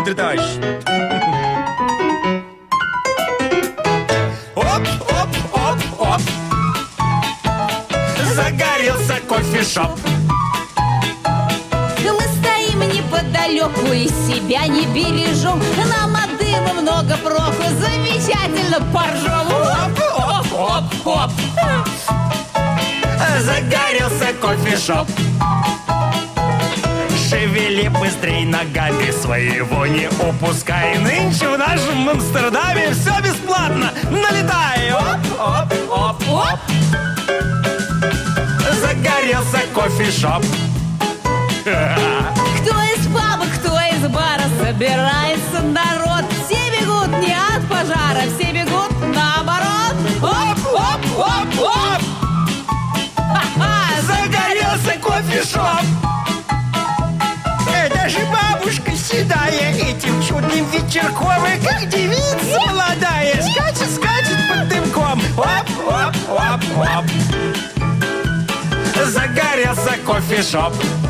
смотрит, товарищ. Оп. Загорелся кофешоп. Мы стоим неподалеку и себя не бережем. Нам от дыма много проку, замечательно поржем. Оп. Загорелся кофешоп. Шевели быстрей ногами, своего не упускай. Нынче в нашем Амстердаме все бесплатно. Налетай. Оп. Загорелся кофешоп. Кто из паба, кто из бара, собирается народ. Все бегут не от пожара, все бегут наоборот. Оп. Загорелся кофешоп. Даже бабушка седая этим чудным вечерком, как девица молодая, скачет под дымком. Оп. Загорелся кофешоп.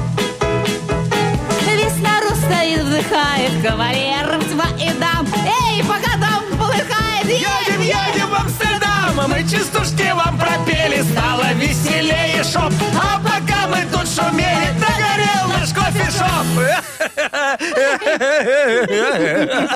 Весь народ стоит, вдыхает, кавалеров тьма и дам. Эй, пока дам полыхает. Едем в Амстердам, мы частушки вам пропели, стало веселее шоп. А пока мы тут шумели, догорел наш кофешоп.